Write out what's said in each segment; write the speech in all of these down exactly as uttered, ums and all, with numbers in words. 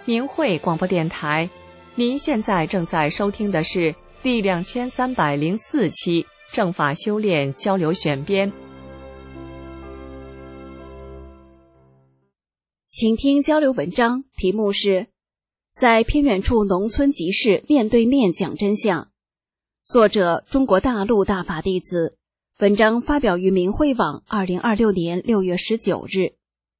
明慧广播电台，您现在正在收听的是第两千三百零四期正法修炼交流选编。 请听交流文章，题目是在偏远处农村集市面对面讲真相，作者中国大陆大法弟子，文章发表于明慧网二零二六年六月十九日。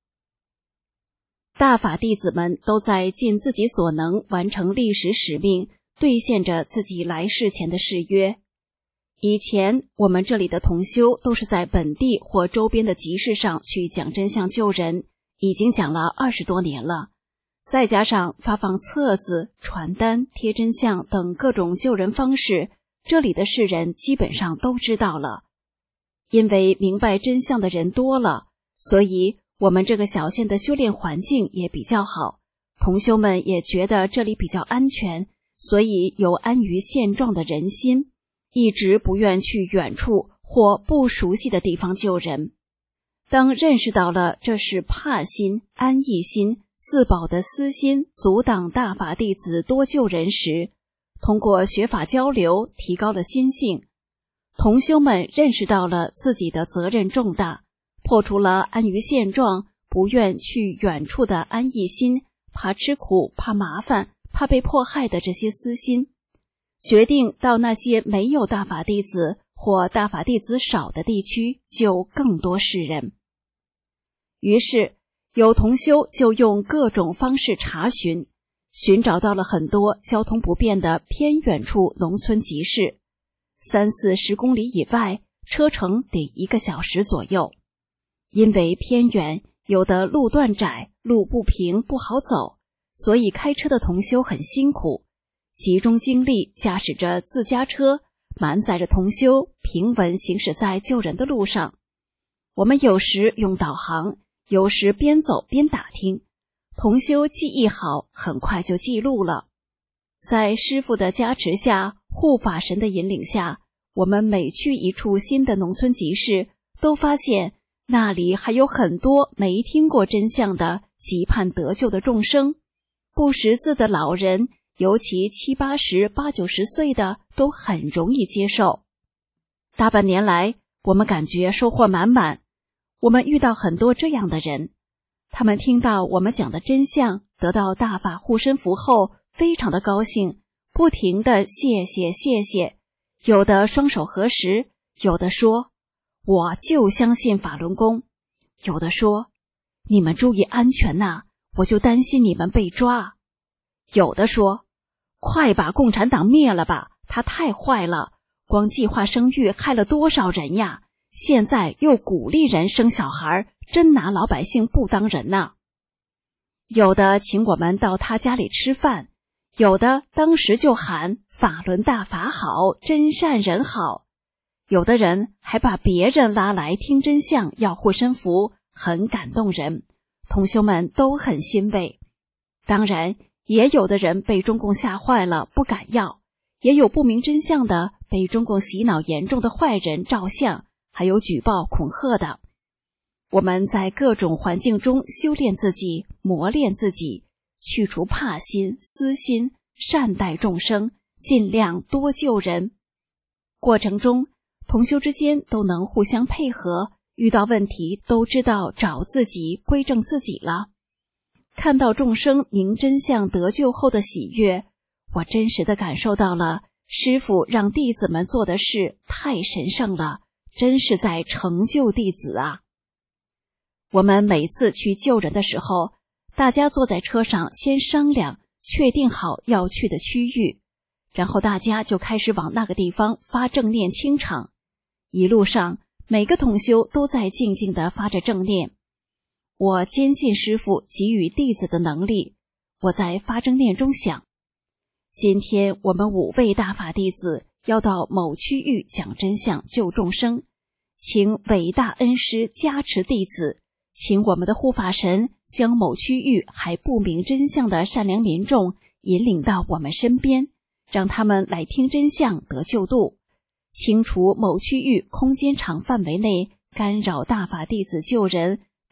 大法弟子们都在尽自己所能完成历史使命，兑现着自己来世前的誓约。以前我们这里的同修都是在本地或周边的集市上去讲真相救人，已经讲了二十多年了，再加上发放册子、传单、贴真相等各种救人方式，这里的世人基本上都知道了。因为明白真相的人多了，所以我们这个小县的修炼环境也比较好，同修们也觉得这里比较安全，所以有安于现状的人心，一直不愿去远处或不熟悉的地方救人。当认识到了这是怕心、安逸心、自保的私心阻挡大法弟子多救人时，通过学法交流提高了心性。同修们认识到了自己的责任重大，破除了安于现状、不愿去远处的安逸心，怕吃苦、怕麻烦、怕被迫害的这些私心，决定到那些没有大法弟子或大法弟子少的地区救更多世人。于是有同修就用各种方式查询，寻找到了很多交通不便的偏远处农村集市，三四十公里以外，车程得一个小时左右。因为偏远，有的路段窄，路不平，不好走，所以开车的同修很辛苦，集中精力驾驶着自家车，满载着同修平稳行驶在救人的路上。我们有时用导航，有时边走边打听，同修记忆好，很快就记录了。在师父的加持下，护法神的引领下，我们每去一处新的农村集市，都发现那里还有很多没听过真相的急盼得救的众生，不识字的老人，尤其七八十、八九十岁的都很容易接受。大半年来，我们感觉收获满满。我们遇到很多这样的人，他们听到我们讲的真相，得到大法护身符后，非常的高兴，不停的谢谢谢谢，有的双手合十，有的说我就相信法轮功，有的说你们注意安全呐，我就担心你们被抓，有的说快把共产党灭了吧，他太坏了，光计划生育害了多少人呀，现在又鼓励人生小孩，真拿老百姓不当人呐。有的请我们到他家里吃饭，有的当时就喊法轮大法好，真善人好，有的人还把别人拉来听真相要护身符，很感动人，同修们都很欣慰。当然也有的人被中共吓坏了不敢要，也有不明真相的被中共洗脑严重的坏人照相，还有举报恐吓的。我们在各种环境中修炼自己，磨练自己，去除怕心、私心，善待众生，尽量多救人。过程中同修之间都能互相配合，遇到问题都知道找自己，归正自己了。看到众生明真相得救后的喜悦，我真实地感受到了师父让弟子们做的事太神圣了，真是在成就弟子啊。我们每次去救人的时候，大家坐在车上先商量，确定好要去的区域，然后大家就开始往那个地方发正念清场。一路上每个同修都在静静地发着正念，我坚信师父给予弟子的能力。我在发正念中想，今天我们五位大法弟子要到某区域讲真相救众生，请伟大恩师加持弟子，请我们的护法神将某区域还不明真相的善良民众引领到我们身边，让他们来听真相得救度，清除某区域空间场范围内干扰大法弟子救人、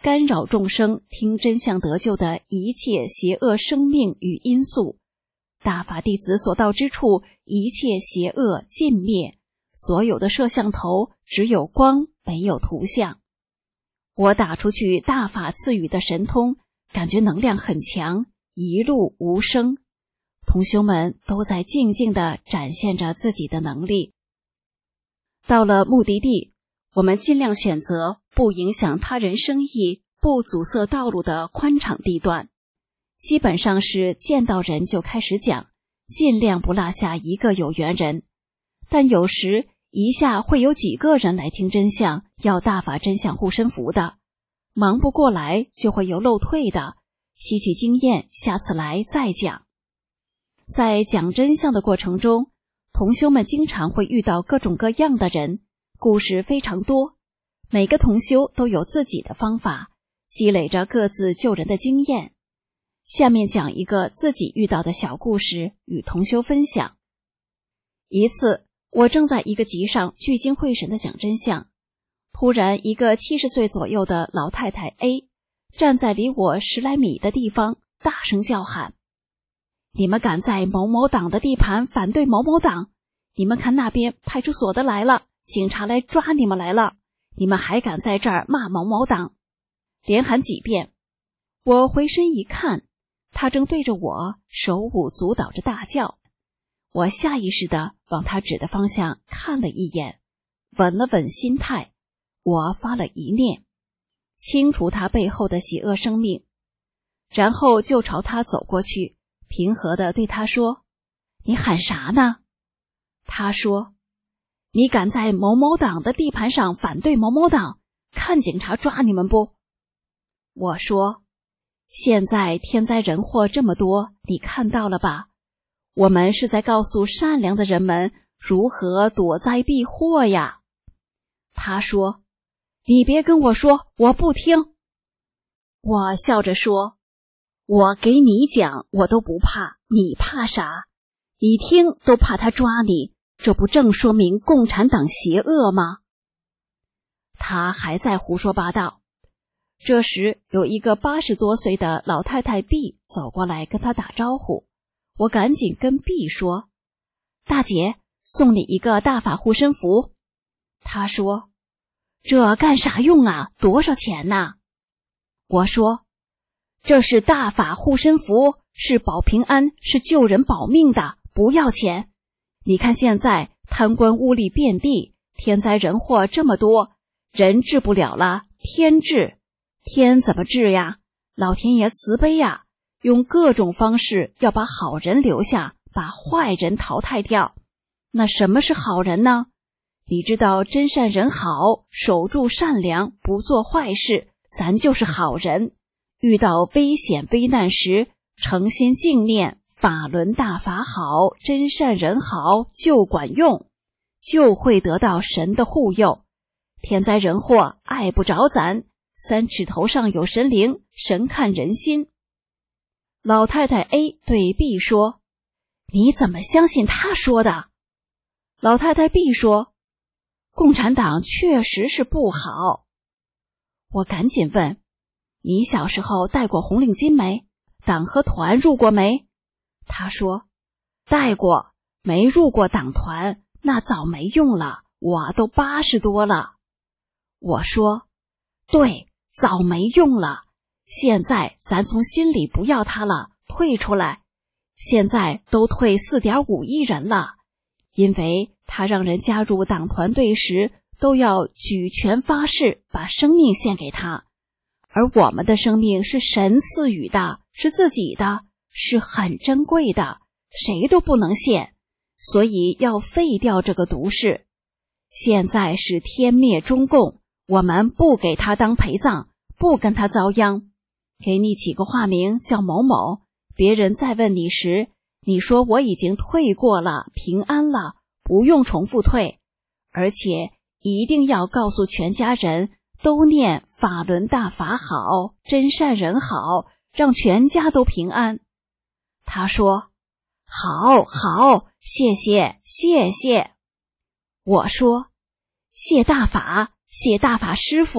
干扰众生听真相得救的一切邪恶生命与因素。大法弟子所到之处，一切邪恶尽灭，所有的摄像头只有光，没有图像。我打出去大法赐予的神通，感觉能量很强，一路无声。同修们都在静静地展现着自己的能力。到了目的地，我们尽量选择不影响他人生意、不阻塞道路的宽敞地段，基本上是见到人就开始讲，尽量不落下一个有缘人。但有时一下会有几个人来听真相，要大法真相护身符的，忙不过来就会有漏退的，吸取经验，下次来再讲。在讲真相的过程中，同修们经常会遇到各种各样的人，故事非常多，每个同修都有自己的方法，积累着各自救人的经验。下面讲一个自己遇到的小故事与同修分享。一次，我正在一个集上聚精会神地讲真相，突然一个七十岁左右的老太太 A 站在离我十来米的地方，大声叫喊：你们敢在某某党的地盘反对某某党，你们看那边派出所的来了，警察来抓你们来了，你们还敢在这儿骂某某党，连喊几遍。我回身一看，他正对着我手舞足蹈着大叫。我下意识地往他指的方向看了一眼，稳了稳心态，我发了一念，清除他背后的邪恶生命，然后就朝他走过去，平和地对他说：你喊啥呢？他说：你敢在某某党的地盘上反对某某党，看警察抓你们不？我说：现在天灾人祸这么多，你看到了吧？我们是在告诉善良的人们如何躲灾避祸呀。他说：你别跟我说，我不听。我笑着说：我给你讲，我都不怕，你怕啥？你听都怕他抓你，这不正说明共产党邪恶吗？他还在胡说八道。这时有一个八十多岁的老太太 B 走过来跟他打招呼，我赶紧跟 B 说：大姐，送你一个大法护身符。他说：这干啥用啊？多少钱呢？我说：这是大法护身符，是保平安，是救人保命的，不要钱。你看现在贪官污吏遍地，天灾人祸这么多，人治不了了，天治。天怎么治呀？老天爷慈悲呀，用各种方式要把好人留下，把坏人淘汰掉。那什么是好人呢？你知道真善人好，守住善良，不做坏事，咱就是好人。遇到危险危难时，诚心敬念法轮大法好，真善人好，就管用，就会得到神的护佑。天灾人祸碍不着咱，三尺头上有神灵，神看人心。老太太 A 对 B 说：你怎么相信他说的？老太太 B 说：共产党确实是不好。我赶紧问：你小时候戴过红领巾没？党和团入过没？他说：戴过，没入过党团，那早没用了，我都八十多了。我说：对，早没用了，现在咱从心里不要他了，退出来。现在都退 四点五亿人了，因为他让人加入党团队时都要举拳发誓，把生命献给他。而我们的生命是神赐予的，是自己的，是很珍贵的，谁都不能献，所以要废掉这个毒誓。现在是天灭中共，我们不给他当陪葬，不跟他遭殃，给你起个化名叫某某，别人再问你时，你说我已经退过了，平安了，不用重复退，而且一定要告诉全家人都念法轮大法好，真善人好，让全家都平安。他说：好好，谢谢谢谢。我说：谢大法，谢大法师父，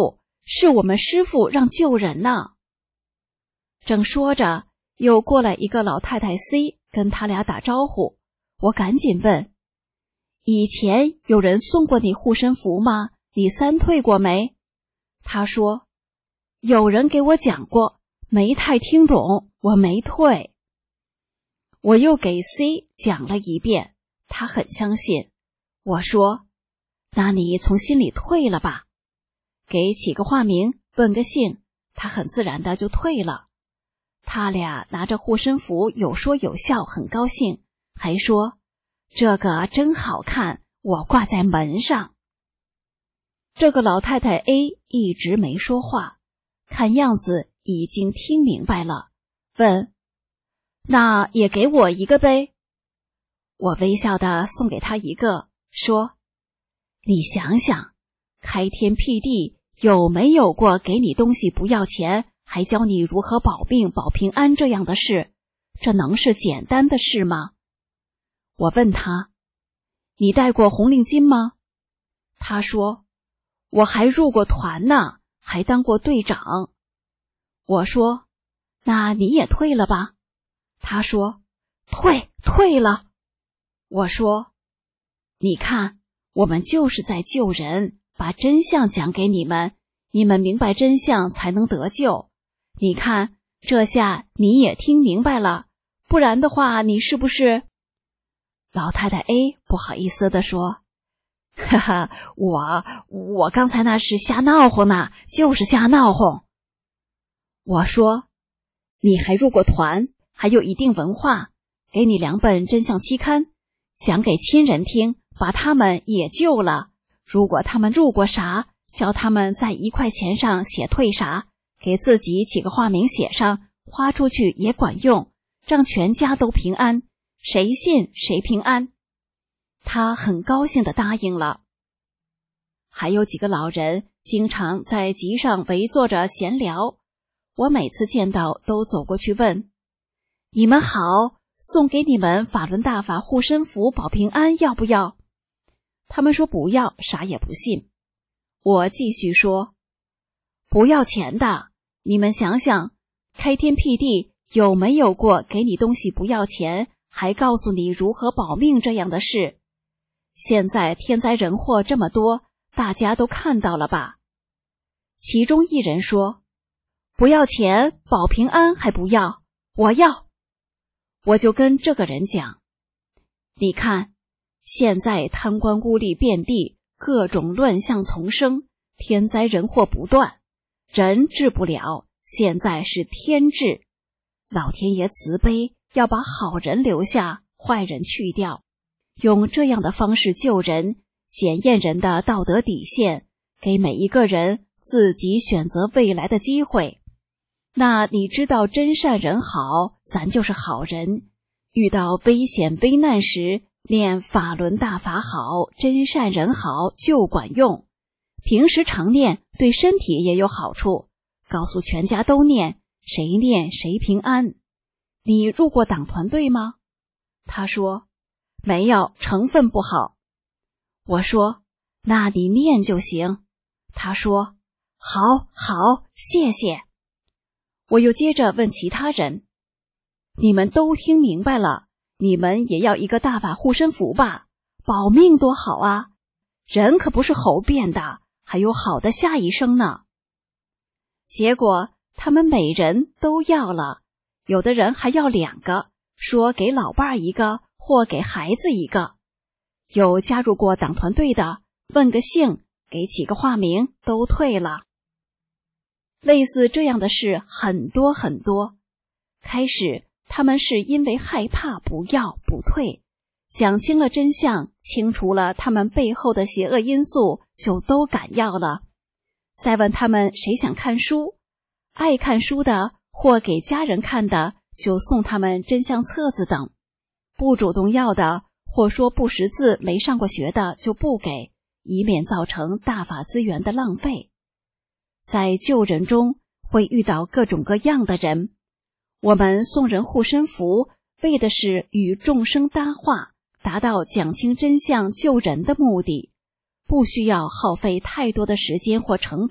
是我们师父让救人呢。正说着，又过来一个老太太 C 跟他俩打招呼，我赶紧问，以前有人送过你护身符吗？你三退过没？他说，有人给我讲过，没太听懂，我没退。我又给 C 讲了一遍，他很相信。我说，那你从心里退了吧，给起个化名，问个姓，他很自然的就退了。他俩拿着护身符有说有笑，很高兴，还说这个真好看，我挂在门上。这个老太太 A 一直没说话，看样子已经听明白了，问，那也给我一个呗。我微笑地送给他一个，说，你想想，开天辟地有没有过给你东西不要钱，还教你如何保命保平安这样的事？这能是简单的事吗？我问他，你戴过红领巾吗？他说，我还入过团呢，还当过队长。我说，那你也退了吧？他说，退退了。我说，你看，我们就是在救人，把真相讲给你们，你们明白真相才能得救。你看，这下你也听明白了，不然的话，你是不是？老太太 A 不好意思地说，哈哈，我我刚才那是瞎闹哄呢，就是瞎闹哄。我说，你还入过团，还有一定文化，给你两本真相期刊，讲给亲人听，把他们也救了。如果他们入过啥，叫他们在一块钱上写退啥，给自己起个化名写上，花出去也管用，让全家都平安，谁信谁平安。他很高兴地答应了。还有几个老人经常在集上围坐着闲聊，我每次见到都走过去问，你们好，送给你们法轮大法护身符保平安要不要？他们说不要，啥也不信。我继续说，不要钱的，你们想想，开天辟地有没有过给你东西不要钱，还告诉你如何保命这样的事？现在天灾人祸这么多，大家都看到了吧？其中一人说，不要钱，保平安还不要，我要。我就跟这个人讲，你看，现在贪官污吏遍地，各种乱象丛生，天灾人祸不断，人治不了，现在是天治。老天爷慈悲，要把好人留下，坏人去掉，用这样的方式救人，检验人的道德底线，给每一个人自己选择未来的机会。那你知道真善人好，咱就是好人。遇到危险危难时，念法轮大法好，真善人好就管用。平时常念对身体也有好处，告诉全家都念，谁念谁平安。你入过党团队吗？他说，没有，成分不好。我说，那你念就行。他说，好，好，谢谢。我又接着问其他人，你们都听明白了，你们也要一个大法护身符吧，保命多好啊，人可不是猴变的，还有好的下一生呢。结果他们每人都要了，有的人还要两个，说给老伴儿一个或给孩子一个。有加入过党团队的，问个姓，给起个化名，都退了。类似这样的事很多很多。开始他们是因为害怕不要不退，讲清了真相，清除了他们背后的邪恶因素，就都敢要了。再问他们谁想看书，爱看书的或给家人看的，就送他们真相册子等。不主动要的或说不识字没上过学的就不给，以免造成大法资源的浪费。在救人中会遇到各种各样的人，我们送人护身符，为的是与众生搭话，达到讲清真相救人的目的，不需要耗费太多的时间或成本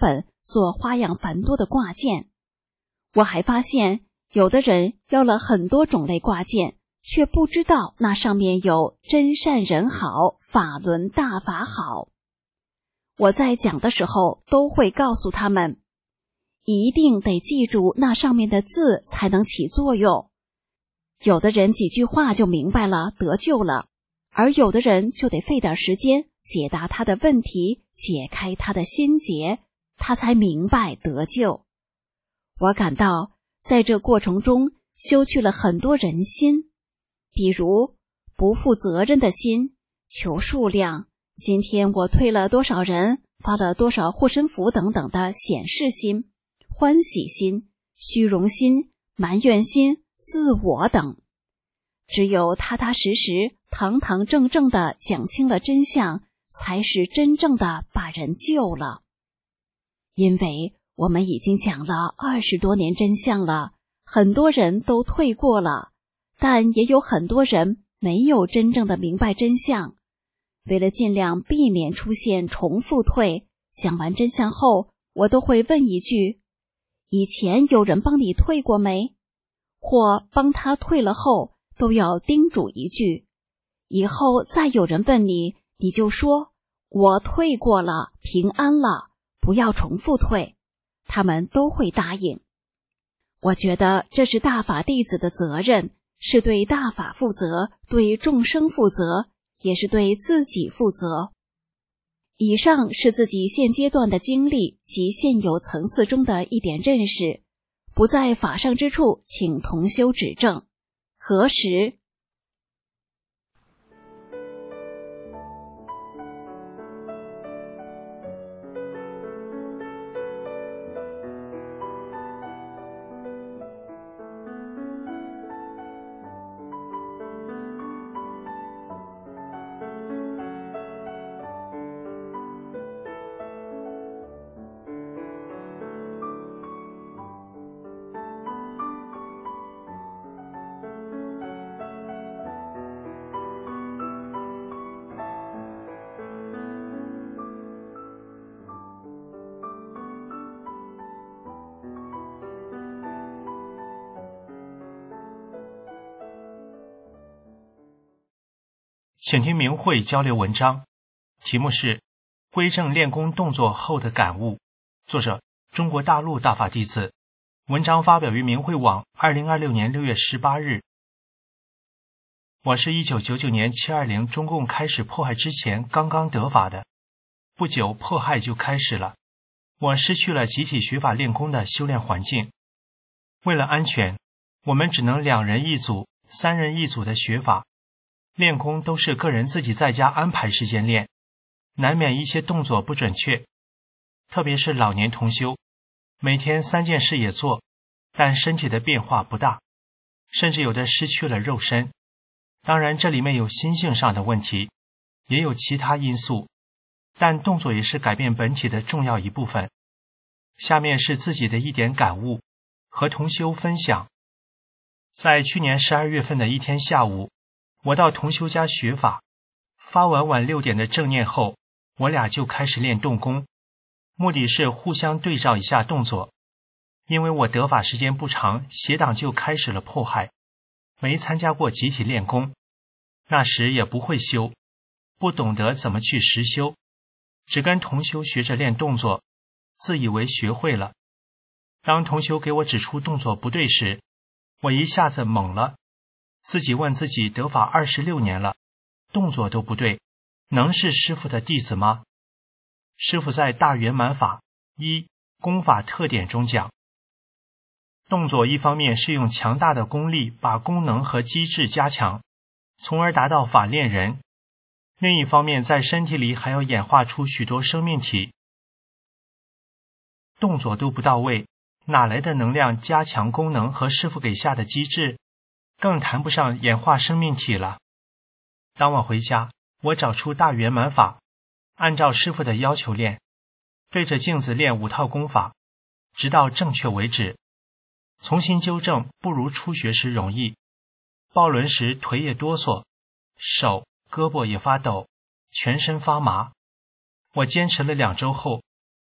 做花样繁多的挂件。我还发现有的人要了很多种类挂件，却不知道那上面有真善人好，法轮大法好。我在讲的时候都会告诉他们，一定得记住那上面的字才能起作用。有的人几句话就明白了，得救了，而有的人就得费点时间解答他的问题，解开他的心结，他才明白得救。我感到在这过程中修去了很多人心，比如不负责任的心、求数量，今天我退了多少人，发了多少护身符等等的显示心、欢喜心、虚荣心、埋怨心、自我等。只有踏踏实实、堂堂正正地讲清了真相，才是真正的把人救了。因为我们已经讲了二十多年真相了，很多人都退过了，但也有很多人没有真正的明白真相。为了尽量避免出现重复退，讲完真相后，我都会问一句：以前有人帮你退过没？或帮他退了后，都要叮嘱一句，以后再有人问你，你就说我退过了，平安了，不要重复退。他们都会答应。我觉得这是大法弟子的责任，是对大法负责，对众生负责，也是对自己负责。以上是自己现阶段的经历及现有层次中的一点认识，不在法上之处，请同修指正。何时？ 请听明慧交流文章，题目是《归正练功动作后的感悟》，作者中国大陆大法弟子，文章发表于明慧网二零二六年六月十八日。我是一九九九年七二零中共开始迫害之前刚刚得法的，不久迫害就开始了，我失去了集体学法练功的修炼环境。为了安全，我们只能两人一组、三人一组的学法。练功都是个人自己在家安排时间练，难免一些动作不准确，特别是老年同修，每天三件事也做，但身体的变化不大，甚至有的失去了肉身。当然这里面有心性上的问题，也有其他因素，但动作也是改变本体的重要一部分。下面是自己的一点感悟，和同修分享。在去年十二月份的一天下午，我到同修家学法，发完晚六点的正念后，我俩就开始练动功，目的是互相对照一下动作。因为我得法时间不长，邪党就开始了迫害，没参加过集体练功，那时也不会修，不懂得怎么去实修，只跟同修学着练动作，自以为学会了。当同修给我指出动作不对时，我一下子懵了，自己问自己，得法二十六年了，动作都不对，能是师父的弟子吗？师父在大圆满法一功法特点中讲，动作一方面是用强大的功力把功能和机制加强，从而达到法练人；另一方面在身体里还要演化出许多生命体。动作都不到位，哪来的能量加强功能和师父给下的机制？更谈不上演化生命体了。当晚回家，我找出大圆满法，按照师父的要求练，对着镜子练五套功法，直到正确为止。重新纠正不如初学时容易，抱轮时腿也哆嗦，手、胳膊也发抖，全身发麻。我坚持了两周后，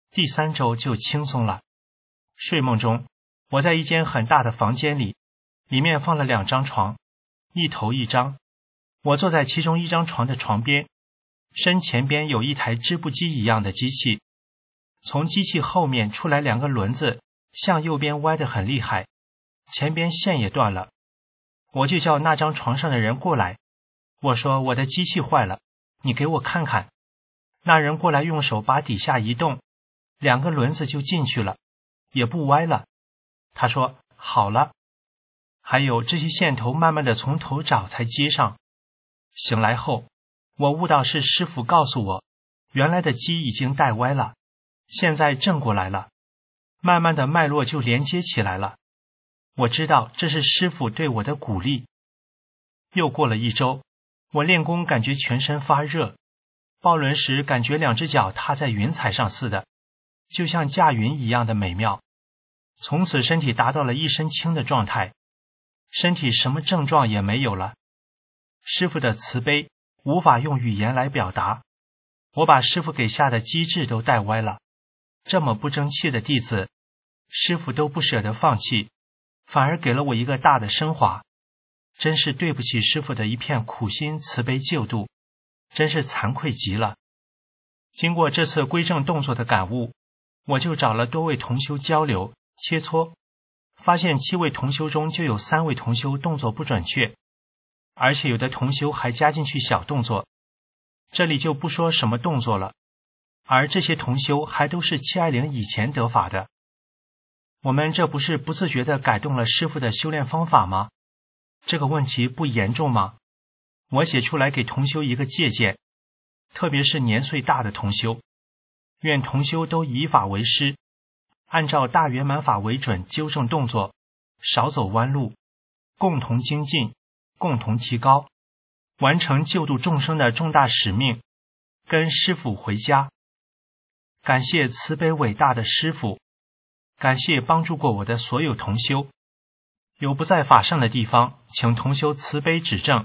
第三周就轻松了。睡梦中，我在一间很大的房间里，里面放了两张床，一头一张。我坐在其中一张床的床边，身前边有一台织布机一样的机器，从机器后面出来两个轮子，向右边歪得很厉害，前边线也断了。我就叫那张床上的人过来，我说我的机器坏了，你给我看看。那人过来用手把底下一动，两个轮子就进去了，也不歪了。他说好了。还有这些线头慢慢的从头找才接上。醒来后，我悟到是师傅告诉我，原来的机已经带歪了，现在正过来了，慢慢的脉络就连接起来了。我知道这是师傅对我的鼓励。又过了一周，我练功感觉全身发热，抱轮时感觉两只脚踏在云彩上似的，就像驾云一样的美妙。从此身体达到了一身轻的状态，身体什么症状也没有了。师傅的慈悲无法用语言来表达，我把师傅给下的机制都带歪了。这么不争气的弟子，师傅都不舍得放弃，反而给了我一个大的升华。真是对不起师傅的一片苦心慈悲救度，真是惭愧极了。经过这次归正动作的感悟，我就找了多位同修交流切磋，发现七位同修中就有三位同修动作不准确，而且有的同修还加进去小动作，这里就不说什么动作了。而这些同修还都是七二零以前得法的，我们这不是不自觉地改动了师父的修炼方法吗？这个问题不严重吗？我写出来给同修一个借鉴，特别是年岁大的同修，愿同修都以法为师，按照大圆满法为准纠正动作，少走弯路，共同精进，共同提高，完成救度众生的重大使命，跟师父回家。感谢慈悲伟大的师父，感谢帮助过我的所有同修，有不在法上的地方，请同修慈悲指正。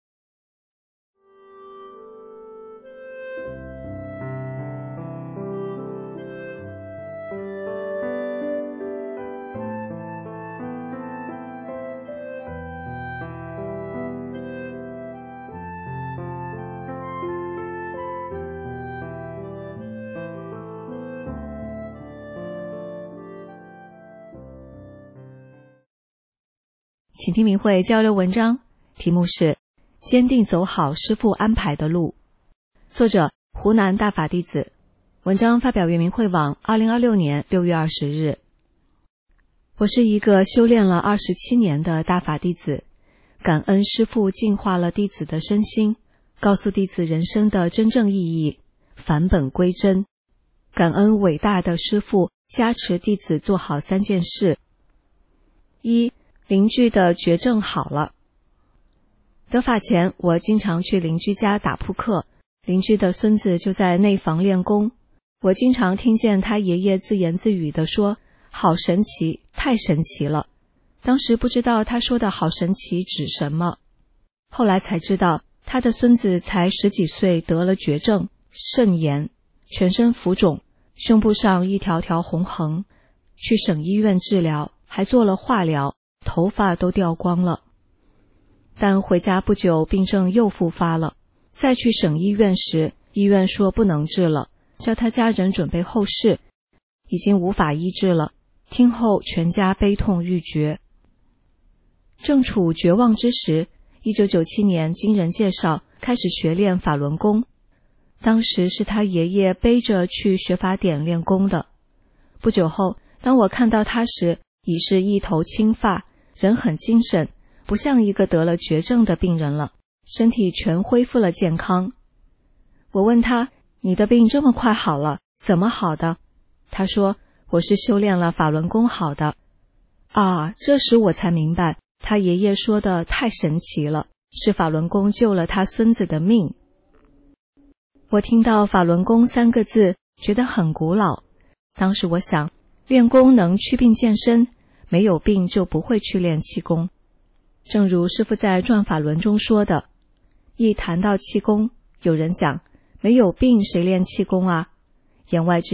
请听明慧交流文章，题目是坚定走好师父安排的路，作者湖南大法弟子，文章发表于明慧网二零二六年六月二十日。我是一个修炼了二十七年的大法弟子，感恩师父净化了弟子的身心，告诉弟子人生的真正意义，返本归真。感恩伟大的师父加持弟子做好三件事。一，邻居的绝症好了。得法前，我经常去邻居家打扑克，邻居的孙子就在内房练功，我经常听见他爷爷自言自语地说，好神奇，太神奇了。当时不知道他说的好神奇指什么，后来才知道他的孙子才十几岁得了绝症，肾炎，全身浮肿，胸部上一条条红痕，去省医院治疗，还做了化疗，头发都掉光了。但回家不久病症又复发了，再去省医院时，医院说不能治了，叫他家人准备后事，已经无法医治了，听后全家悲痛欲绝。正处绝望之时，一九九七年经人介绍开始学练法轮功，当时是他爷爷背着去学法典练功的。不久后，当我看到他时，已是一头青发，人很精神，不像一个得了绝症的病人了，身体全恢复了健康。我问他，你的病这么快好了，怎么好的？他说，我是修炼了法轮功好的。啊，这时我才明白，他爷爷说的太神奇了，是法轮功救了他孙子的命。我听到法轮功三个字，觉得很古老。当时我想，练功能祛病健身，没有病就不会去练气功。正如师父在转法轮中说的，一谈到气功，有人讲，没有病谁练气功啊？言外之意，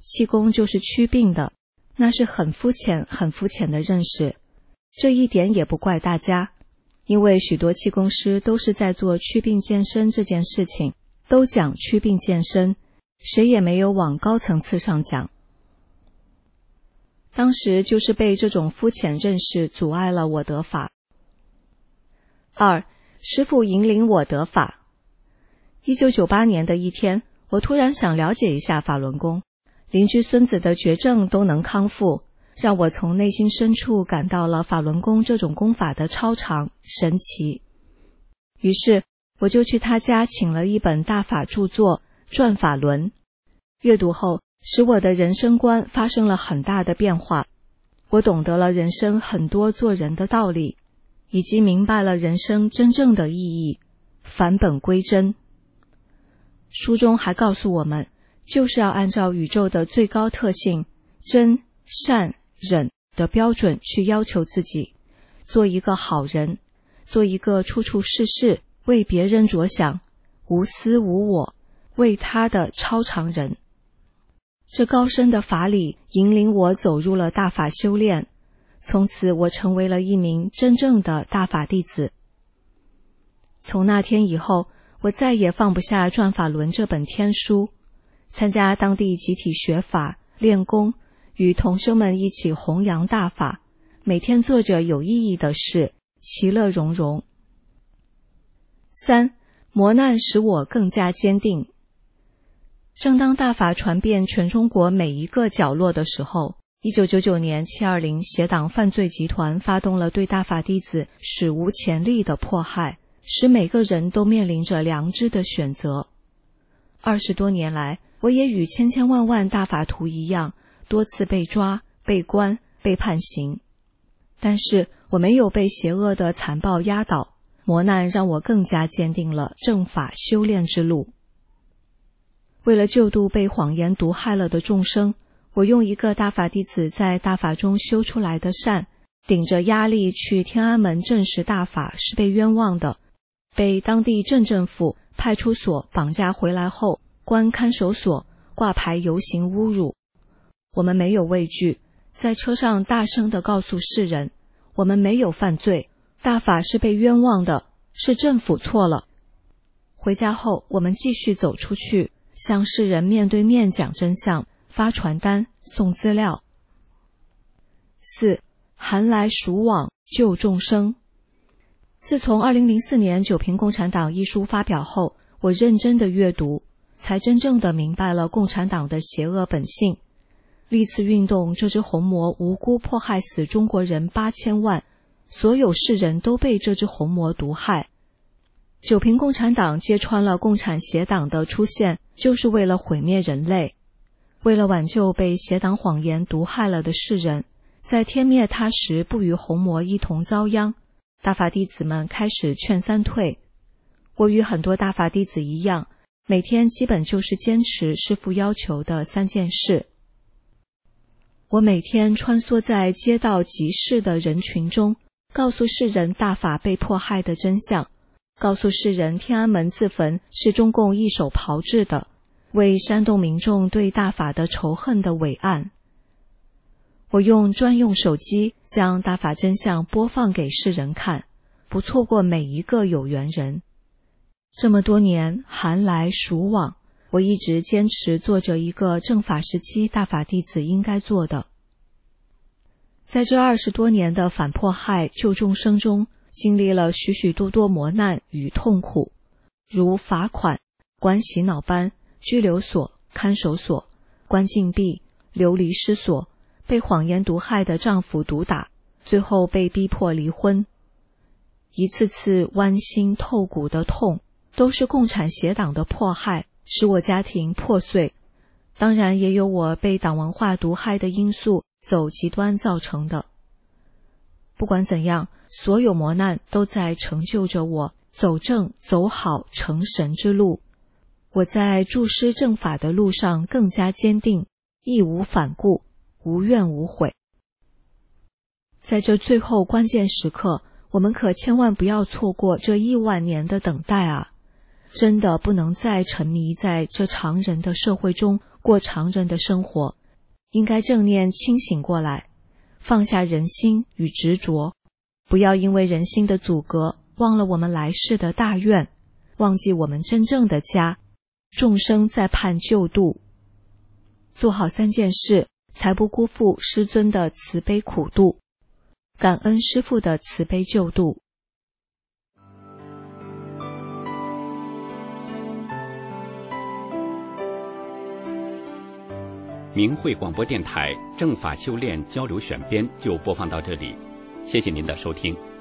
气功就是祛病的，那是很肤浅很肤浅的认识。这一点也不怪大家，因为许多气功师都是在做祛病健身这件事情，都讲祛病健身，谁也没有往高层次上讲。当时就是被这种肤浅认识阻碍了我得法。二，师父引领我得法。一九九八年的一天，我突然想了解一下法轮功，邻居孙子的绝症都能康复，让我从内心深处感到了法轮功这种功法的超常神奇。于是我就去他家请了一本大法著作《转法轮》，阅读后使我的人生观发生了很大的变化，我懂得了人生很多做人的道理，以及明白了人生真正的意义，返本归真。书中还告诉我们，就是要按照宇宙的最高特性真、善、忍的标准去要求自己，做一个好人，做一个处处事事为别人着想，无私无我，为他的超常人。这高深的法理引领我走入了大法修炼，从此我成为了一名真正的大法弟子。从那天以后，我再也放不下《转法轮》这本天书，参加当地集体学法、练功，与同修们一起弘扬大法，每天做着有意义的事，其乐融融。三，磨难使我更加坚定。正当大法传遍全中国每一个角落的时候，一九九九年七二零邪党犯罪集团发动了对大法弟子史无前例的迫害，使每个人都面临着良知的选择。二十多年来，我也与千千万万大法徒一样，多次被抓、被关、被判刑。但是我没有被邪恶的残暴压倒，磨难让我更加坚定了正法修炼之路。为了救度被谎言毒害了的众生，我用一个大法弟子在大法中修出来的善，顶着压力去天安门证实大法是被冤枉的，被当地镇政府、派出所绑架回来后，关看守所，挂牌游行侮辱。我们没有畏惧，在车上大声地告诉世人，我们没有犯罪，大法是被冤枉的，是政府错了。回家后，我们继续走出去，向世人面对面讲真相，发传单，送资料。四，寒来暑往，救众生。自从二零零四年《九评共产党》一书发表后，我认真的阅读，才真正的明白了共产党的邪恶本性。历次运动，这只红魔无辜迫害死中国人八千万，所有世人都被这只红魔毒害。九评共产党揭穿了共产邪党的出现，就是为了毁灭人类。为了挽救被邪党谎言毒害了的世人，在天灭他时不与红魔一同遭殃，大法弟子们开始劝三退。我与很多大法弟子一样，每天基本就是坚持师父要求的三件事。我每天穿梭在街道集市的人群中，告诉世人大法被迫害的真相，告诉世人天安门自焚是中共一手炮制的，为煽动民众对大法的仇恨的伟案。我用专用手机将大法真相播放给世人看，不错过每一个有缘人。这么多年寒来暑往，我一直坚持做着一个正法时期大法弟子应该做的。在这二十多年的反迫害救众生中，经历了许许多多磨难与痛苦，如罚款、关洗脑班、拘留所、看守所、关禁闭、流离失所，被谎言毒害的丈夫毒打，最后被逼迫离婚。一次次剜心透骨的痛，都是共产邪党的迫害，使我家庭破碎。当然也有我被党文化毒害的因素走极端造成的。不管怎样，所有磨难都在成就着我走正走好成神之路。我在助师正法的路上更加坚定，义无反顾，无怨无悔。在这最后关键时刻，我们可千万不要错过这亿万年的等待啊！真的不能再沉迷在这常人的社会中过常人的生活，应该正念清醒过来，放下人心与执着，不要因为人心的阻隔，忘了我们来世的大愿，忘记我们真正的家，众生在盼救度。做好三件事，才不辜负师尊的慈悲苦度，感恩师父的慈悲救度。 明慧广播电台正法修炼交流选编就播放到这里，谢谢您的收听。